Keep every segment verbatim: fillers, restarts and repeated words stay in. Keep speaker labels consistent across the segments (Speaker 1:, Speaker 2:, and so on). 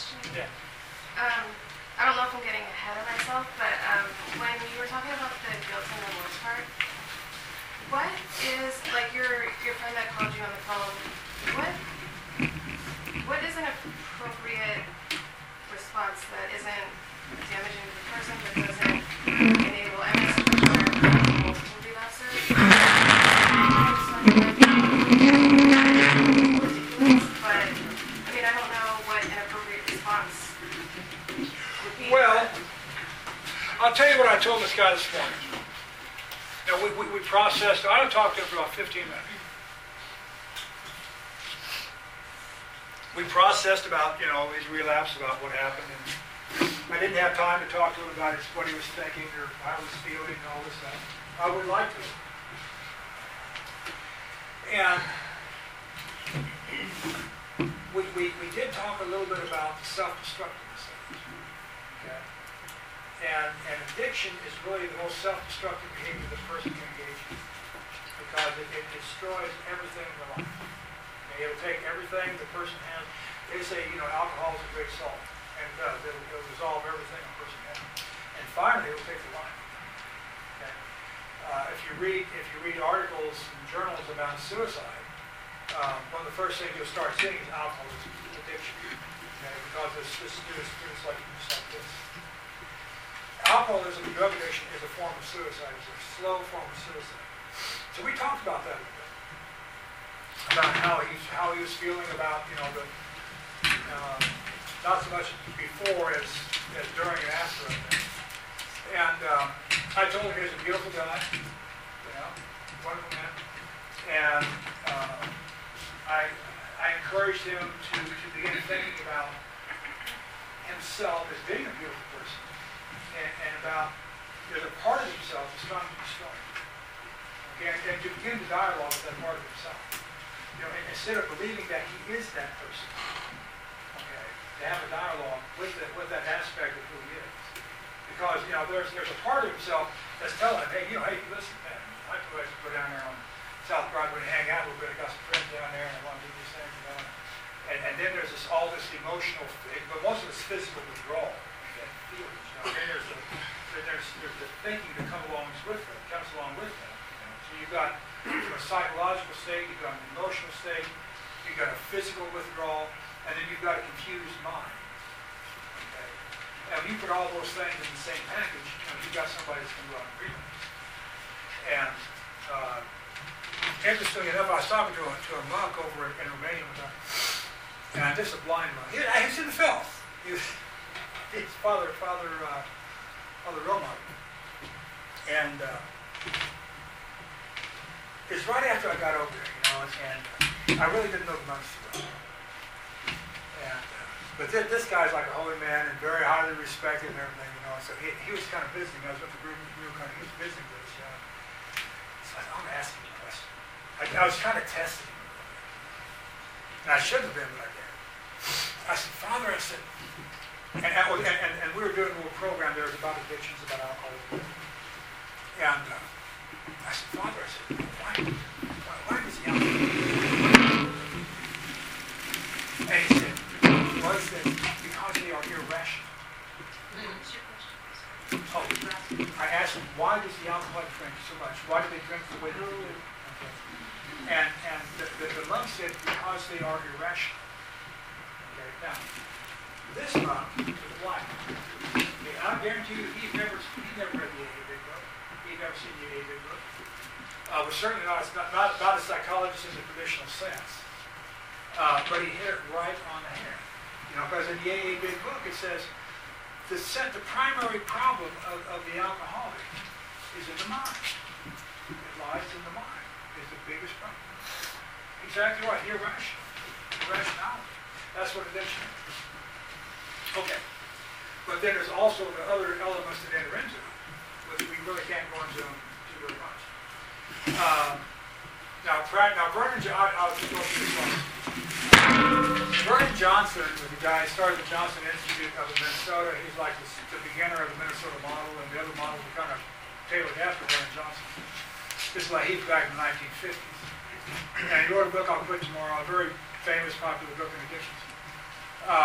Speaker 1: question?
Speaker 2: Yeah.
Speaker 1: Um, I don't know if I'm getting ahead of myself, but um, when you were talking about the guilt and remorse part, what is, like your your friend that called you on the phone, what what is an appropriate response that isn't damaging to the person but doesn't enable M S to acquire multiple relapses? But I mean, I don't know what an appropriate response would be.
Speaker 2: Well, I'll tell you what I told this guy this morning. You know, we, we, we processed, I talked to him for about fifteen minutes. We processed about, you know, his relapse, about what happened. And I didn't have time to talk to him about his, what he was thinking or how he was feeling and all this stuff. I would like to. And we, we, we did talk a little bit about the self-destructiveness of it. Okay? And, and addiction is really the most self-destructive behavior that a person can engage in because it, it destroys everything in their life. Okay? It'll take everything the person has. They say, you know, alcohol is a great salt, and it does. It'll, it'll dissolve everything a person has. And finally, it'll take their life. Okay? Uh, if you read if you read articles and journals about suicide, um, one of the first things you'll start seeing is alcoholism, addiction. Okay? Because it's just it's, it's like it's like this. Alcoholism, drug addiction, is a form of suicide. It's a slow form of suicide. So we talked about that a little bit, about how he how he was feeling about you know the uh, not so much before as as during and after it. And um, I told him he was a beautiful guy, you know, wonderful man, and uh, I I encouraged him to to begin thinking about himself as being a beautiful person. And, and about there's a part of himself that's trying to destroy him. Okay, and, and to begin the dialogue with that part of himself. You know, and instead of believing that he is that person, okay, to have a dialogue with that with that aspect of who he is. Because you know, there's there's a part of himself that's telling him, hey, you know, hey, listen, man, I could go down there on South Broadway and hang out a little bit. I got some friends down there, and I want to do these things, you know. And, and then there's this all this emotional, but most of it's physical withdrawal. Feelings, you know, and there's the, there's, there's the thinking that comes along with that, comes along with that. You know. So you've got a psychological state, you've got an emotional state, you've got a physical withdrawal, and then you've got a confused mind. Okay? And when you put all those things in the same package, you know, you've got somebody that's going to go out and agree with it. And uh, interestingly enough, I was talking to a, to a monk over in Romania one time, and just a blind monk. He, he was in the filth. He was, It's Father, Father, uh, Father Romar, and uh, it's right after I got over there, you know, and I really didn't know the monks too well. And uh, but th this guy's like a holy man and very highly respected and everything, you know. So he, he was kind of visiting. I was with the group. We were kind of he was visiting with us, you know. So I thought, I'm gonna ask him a question. I, I was kind of testing him, and I shouldn't have been, but I did. I said, Father, I said. And, and, and, and we were doing a little program there about addictions, about alcoholism. And uh, I said, Father, I said, why, why, why does he alcohol? And he said, well, he said, because they are irrational. Oh, I asked him, why does the alcoholic drink so much? Why do they drink the way they do? Okay. And, and the, the, the monk said, because they are irrational. Okay, now, this monk is blind. Okay, I guarantee you, he's never, he's never read the A A Big Book. He's never seen the A A Big Book. Uh, was certainly not, not, not, not a psychologist in the traditional sense. Uh, but he hit it right on the head. You know, because in the A A Big Book it says the set, the primary problem of, of the alcoholic is in the mind. It lies in the mind. Is the biggest problem. Exactly right. Irrational. Irrationality. That's what addiction is. Okay, but then there's also the other elements that enter into it, which we really can't go into too very much. Um, now, now, Vernon, I, I'll just go through this one. Vernon Johnson was the guy who started the Johnson Institute of Minnesota. He's like the, the beginner of the Minnesota model, and the other models were kind of tailored after Vernon Johnson. This is like he was back in the nineteen fifties. And he wrote a book I'll put tomorrow, a very famous, popular book on addictions. Um,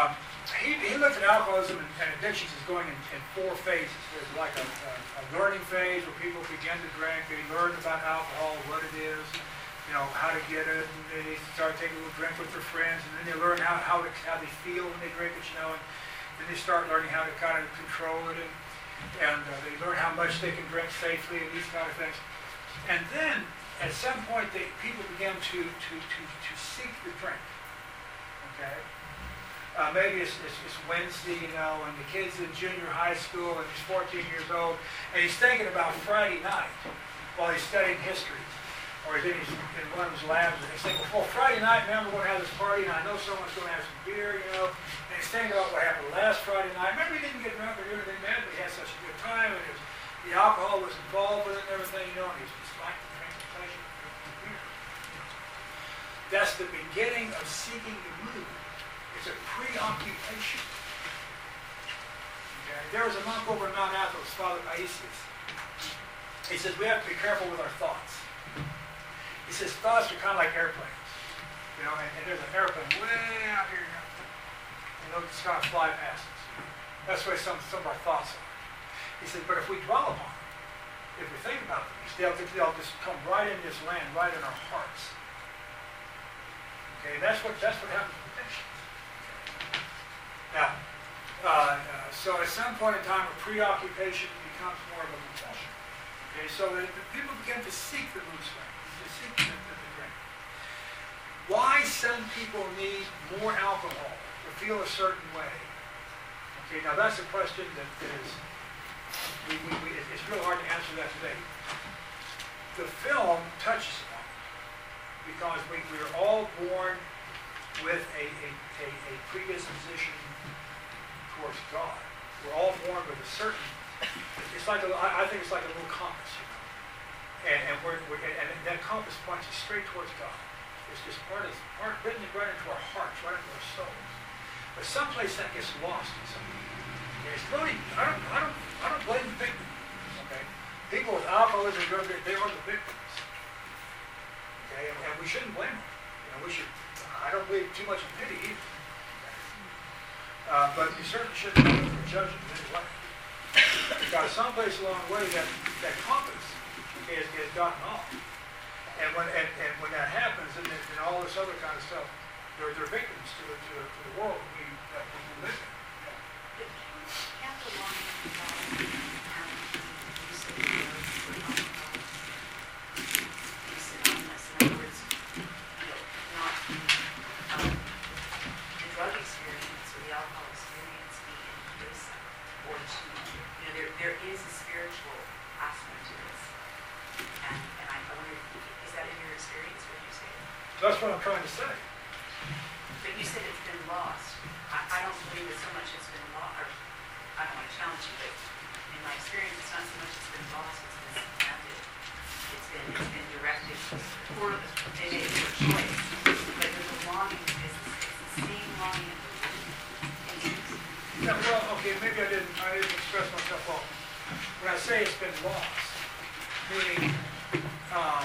Speaker 2: he, he looked at alcoholism and, and addictions as going in, in four phases. There's like a, a, a learning phase where people begin to drink, they learn about alcohol, what it is, you know, how to get it, and they start taking a little drink with their friends, and then they learn how, how, to, how they feel when they drink it, you know, and then they start learning how to kind of control it, and, and uh, they learn how much they can drink safely and these kind of things. And then, at some point, they, people begin to, to, to, to seek the drink, okay? Uh, maybe it's, it's, it's Wednesday, you know, and the kid's in junior high school, and he's fourteen years old, and he's thinking about Friday night while he's studying history. Or he's in, his, in one of his labs, and he's thinking, well, Friday night, man, we're going to have this party, and I know someone's going to have some beer, you know. And he's thinking about what happened last Friday night. Remember, he didn't get drunk or do anything bad, but he had such a good time, and it was, the alcohol was involved with it and everything, you know, and he's just like the drink of pleasure of beer. That's the beginning of seeking the mood. It's a preoccupation. Okay? There was a monk over in Mount Athos, Father Paisius. He says we have to be careful with our thoughts. He says thoughts are kind of like airplanes. You know, and, and there's an airplane way out here, you know, and they'll just kind of fly past us. That's the way some, some of our thoughts are. He says, but if we dwell upon them, if we think about them, they'll, they'll just come right in this land, right in our hearts. Okay, that's what that's what happens with addictions. Now, uh, uh, so at some point in time, a preoccupation becomes more of a compulsion. Okay, so the, the people begin to seek the mood swing, to seek the, the, the drink. Why some people need more alcohol to feel a certain way? Okay, now that's a question that is, we, we, we, it's real hard to answer that today. The film touches on it because we, we are all born with a, a, a, a predisposition towards God. We're all born with a certain, it's like a, I think it's like a little compass, you know. And, and, we're, we're, and that compass points us straight towards God. It's just part of, part written right into our hearts, right into our souls. But someplace that gets lost in something. It's really, I don't, I don't, I don't blame the victim. Okay, people with alcoholism, drug addiction, they are the victims. Okay, and, and we shouldn't blame them. You know, we should. I don't believe too much in pity either. Okay? Uh, but you certainly shouldn't be judging in any way. Because someplace along the way that that compass is, is gotten off. And when and, and when that happens, and, and all this other kind of stuff, they're, they're victims to the, to the, to the world we, that we live in.
Speaker 3: Can't the longing for God and you say the words for alcohol, you sit on this, in other words, you know, not um, the drug experience or the alcohol experience being inclusive or to, you know, there there is a spiritual aspect to this. And, and I wonder, is that in your experience, what you say?
Speaker 2: That's what I'm trying to say.
Speaker 3: But you said it's been lost. I, I don't believe that so much it's been lost. Or, I don't want to challenge you, but in my experience, it's not so much it's been lost, it's been supplanted. It's been, it's been directed for the, it is your choice. But there's a longing, it's, it's the same longing of the
Speaker 2: Yeah, well, okay, maybe I didn't, I didn't express myself well. When I say it's been lost, meaning, um,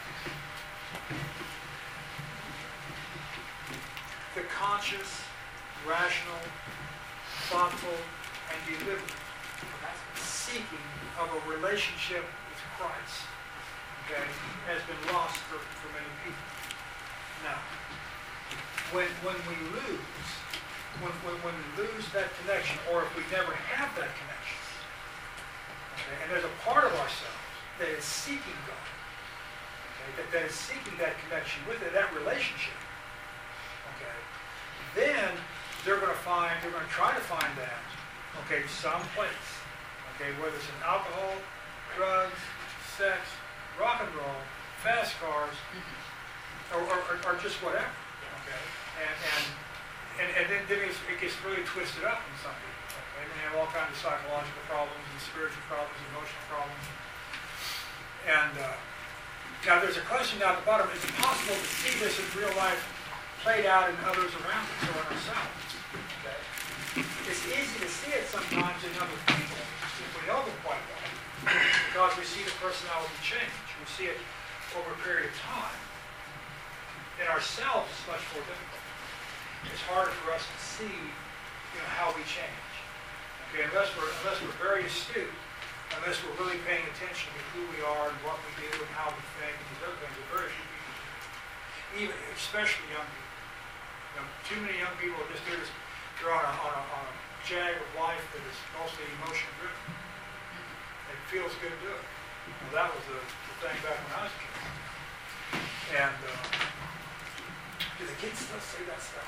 Speaker 2: the conscious, rational, thoughtful, and deliberate seeking of a relationship with Christ, okay, has been lost for, for many people. Now, when when we lose, when, when, when we lose that connection, or if we never have that connection, okay, and there's a part of ourselves that is seeking God, okay, that, that is seeking that connection with it, that relationship, okay, then they're going to find, they're going to try to find that, okay, someplace, okay, whether it's in alcohol, drugs, sex, rock and roll, fast cars, or, or, or, or just whatever, okay, and and and, and then, then it's, it gets really twisted up in some people, okay, and they have all kinds of psychological problems and spiritual problems, emotional problems, and uh, now there's a question down at the bottom: is it possible to see this in real life played out in others around us or in ourselves? Okay. It's easy to see it sometimes in other people if we know them quite well, because we see the personality change. We see it over a period of time. In ourselves, it's much more difficult. It's harder for us to see you know, how we change. Okay, unless we're, unless we're very astute, unless we're really paying attention to who we are and what we do and how we think and these other things, there are very few people do. Even, especially young people. You know, too many young people are just there to, they're on a, on a, on a jag of life that is mostly emotion driven. It feels good to do it. Well, that was the, the thing back when I was a kid. And uh, do the kids still say that stuff?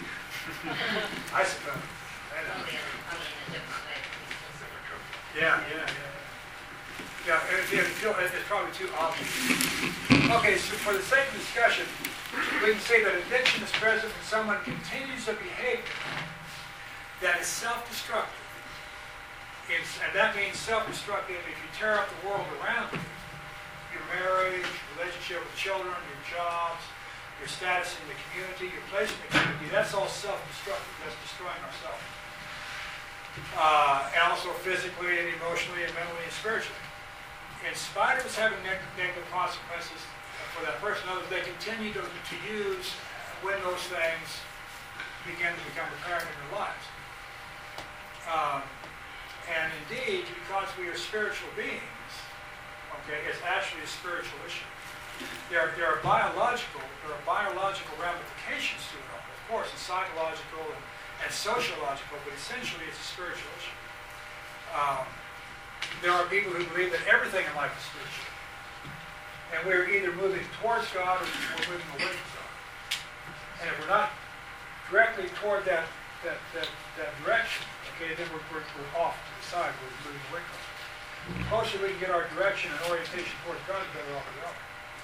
Speaker 2: I suppose. I know.
Speaker 3: Only in, only in a different way. We still say it.
Speaker 2: Yeah, yeah, yeah. Yeah, it, it, it, it's probably too obvious. Okay, so for the sake of discussion, we can say that addiction is present when someone continues a behavior that is self-destructive. It's, and that means self-destructive if you tear up the world around you. Your marriage, relationship with children, your jobs, your status in the community, your place in the community, that's all self-destructive. That's destroying ourselves. Uh, and also physically and emotionally and mentally and spiritually. In spite of us having neg negative consequences for that person, others, they continue to, to use when those things begin to become apparent in their lives. Um, and indeed, because we are spiritual beings, okay, it's actually a spiritual issue. There are, there are biological, there are biological ramifications to it all, of course, and psychological and, and sociological, but essentially it's a spiritual issue. Um, there are people who believe that everything in life is spiritual. And we're either moving towards God or we're moving away from God. And if we're not directly toward that, that, that, that direction, okay, then we're, we're, we're off to the side, we're moving away from it. The closer we can get our direction and orientation towards God, the better off we are.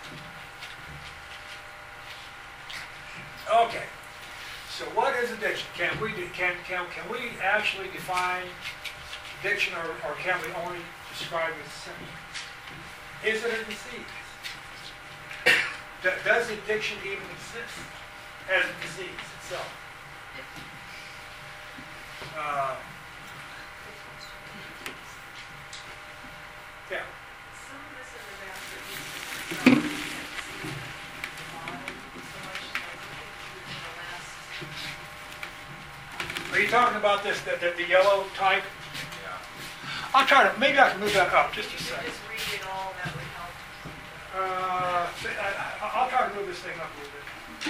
Speaker 2: Okay, so what is addiction? Can we, do, can, can, can we actually define addiction, or, or can we only describe its symptoms? Is it a disease? Does addiction even exist as a disease itself? Uh, yeah.
Speaker 4: Some of this in the master thesis is modern so much. I think in the last.
Speaker 2: Are you talking about this, the, the, the yellow type? Yeah. I'll try to, maybe I can move that up just a
Speaker 4: If you
Speaker 2: second.
Speaker 4: just read it all, that would help.
Speaker 2: Uh, I, I, I'll try to move this thing up a little bit.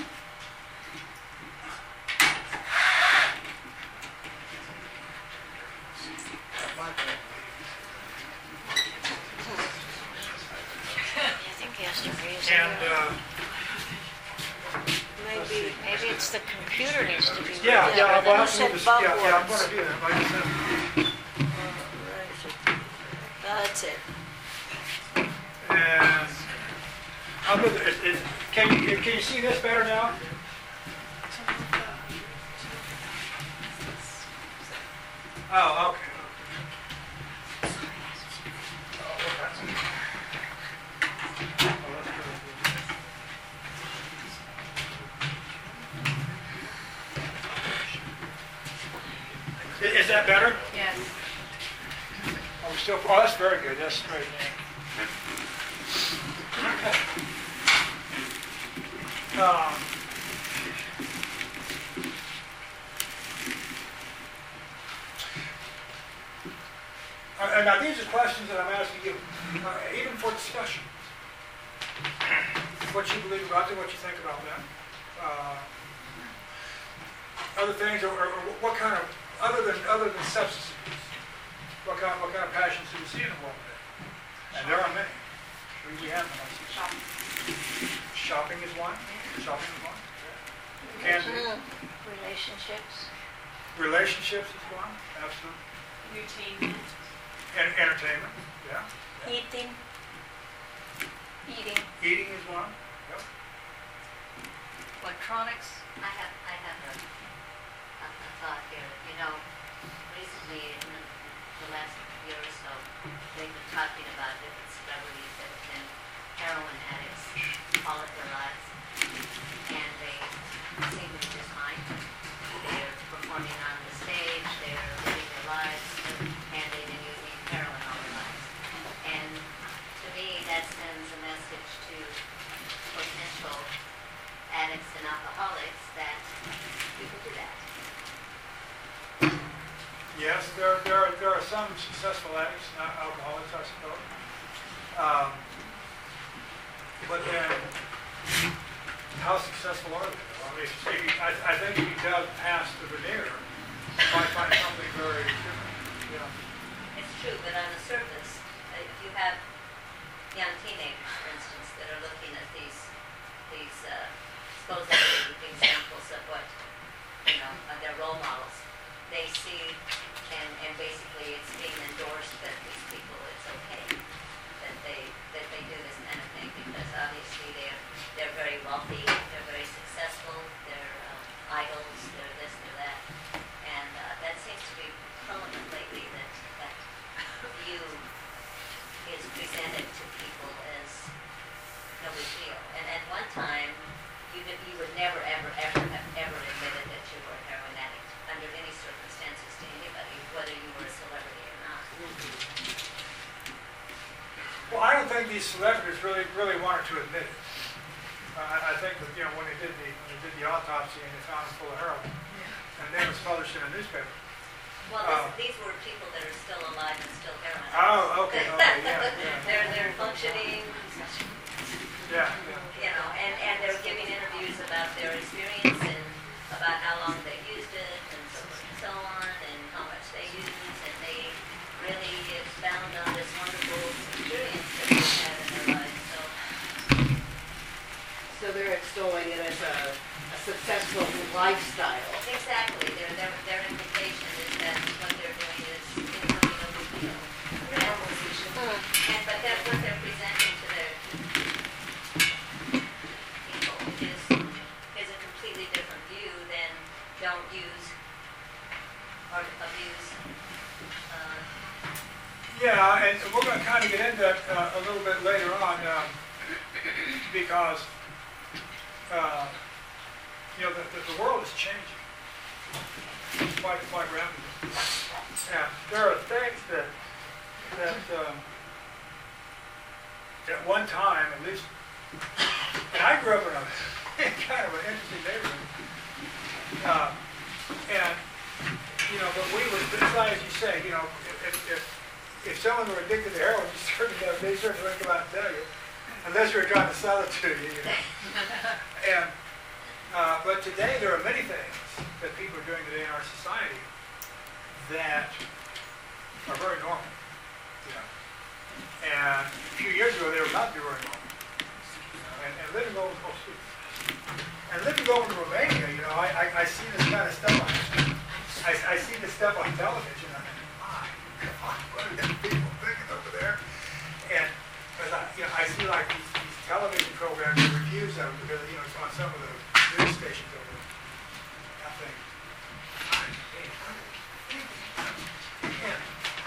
Speaker 5: I think he has to raise
Speaker 2: And,
Speaker 5: it.
Speaker 2: uh,
Speaker 5: Maybe, maybe it's the computer needs to be.
Speaker 2: yeah,
Speaker 5: raised.
Speaker 2: yeah,
Speaker 5: Then
Speaker 2: well,
Speaker 5: you
Speaker 2: I'll
Speaker 5: said
Speaker 2: move this, yeah, yeah, I'm
Speaker 5: bubwords.
Speaker 2: gonna do that. Like I said.
Speaker 5: Uh, That's it.
Speaker 2: And I'll move it. It, it, can you can you see this better now? Oh, okay. Oh, what happened? Oh, that's good. Is, is that better?
Speaker 1: Yes.
Speaker 2: Are we still? Oh, that's very good. That's great. Okay. Um, uh, now these are questions that I'm asking you, uh, even for discussion. What you believe about them, what you think about them. Uh, other things, or, or what kind of, other than other than substance abuse, what kind, what kind of passions do we see in the world today? And there are many. We, we have them. Shopping. Shopping is one. Shopping is one. Can be.
Speaker 5: Mhm. Relationships.
Speaker 2: Relationships is one. Absolutely.
Speaker 1: Routine.
Speaker 2: And entertainment. Yeah.
Speaker 5: Eating. Eating.
Speaker 2: Eating is one. Yep.
Speaker 4: Electronics.
Speaker 3: I have, I have a, a, a thought here. You know, recently in the, the last year or so, they've been talking about different celebrities that have been heroin addicts all of their lives, and they seem to be just fine. They're performing on the stage, they're living their lives, and they've been using heroin all their lives. And to me, that sends a message to potential addicts and alcoholics that you can do that.
Speaker 2: Yes, there, there are, there are some successful addicts, not alcoholics, I suppose. Um, but then, how successful are they? I mean, if he, I, I think if he does pass the veneer, you might find something very different. Yeah.
Speaker 6: It's true, but on the surface, uh, if you have young teenagers, for instance, that are looking at these, these uh, supposedly examples of what, you know, of their role models, they see, and, and basically it's being endorsed that these people, it's okay that they, that they do this kind of thing, because obviously they're, they're very wealthy, they're very successful, they're uh, idols, they're this, they're that. And uh, that seems to be prevalent lately, that, that view is presented to people as no big deal. And at one time, you, did, you would never, ever, ever have ever admitted that you were a heroin addict under any circumstances to anybody, whether you were a celebrity or not.
Speaker 2: Well, I don't think these celebrities really, really wanted to admit it. Uh, I, I think that, you know, when they did the, when they did the autopsy and they found him full of heroin, and then it was published in a newspaper.
Speaker 6: Well,
Speaker 2: Uh,
Speaker 6: this, these were people that are still alive and still heroin addicts.
Speaker 2: Oh, okay, okay, yeah, yeah.
Speaker 6: They're, they're functioning,
Speaker 2: Yeah, yeah.
Speaker 6: you know, and, and they're giving interviews about their experience and about how long they used it and so forth and so on, and how much they used, and they really found on this wonderful experience that they've had in their lives, so.
Speaker 7: So they're extolling it as a, a successful lifestyle.
Speaker 6: Exactly, their, their, their implication is that what they're doing is, is really no big deal. And, but that what they're presenting to their people is, is a completely different view than don't use or abuse, uh,
Speaker 2: Yeah, and we're going to kind of get into that uh, a little bit later on, um, because uh, you know the, the, the world is changing quite quite rapidly, and there are things that that um, at one time, at least, and I grew up in a in kind of an interesting neighborhood, uh, and you know, but we were, it's like as you say, you know, if, if if someone were addicted to heroin, you certainly have, they certainly wouldn't come out and tell you, unless you're trying to sell it to you. You know? And uh, but today there are many things that people are doing today in our society that are very normal. You know? And a few years ago they were not very normal. You know? And, and living over and living over in Romania, you know, I, I, I see this kind of stuff. On, I, I see this stuff on television. I think, my God, what are these people thinking over there? And as I, you know, I see like these, these television programs and reviews of them because you know it's on some of the news stations over there. I think, my God, what are they thinking? And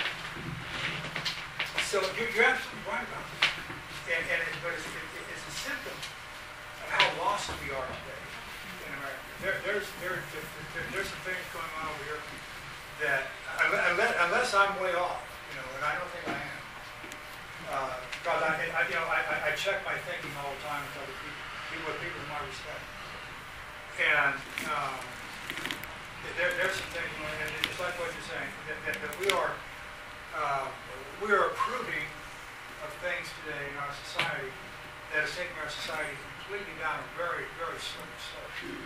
Speaker 2: so you're, you're absolutely right about this. And, and it, but it's, it, it's a symptom of how lost we are today in America. There, there's, there, there, there's some things going on over here that, unless, unless I'm way off, you know, and I don't think I am, uh, because I, I, you know, I, I check my thinking all the time with other people, people with people whom I respect. And um, there, there's some things, you know, and it's like what you're saying, that, that, that we are, uh, we are approving of things today in our society that is taking our society completely down a very, very slippery slope.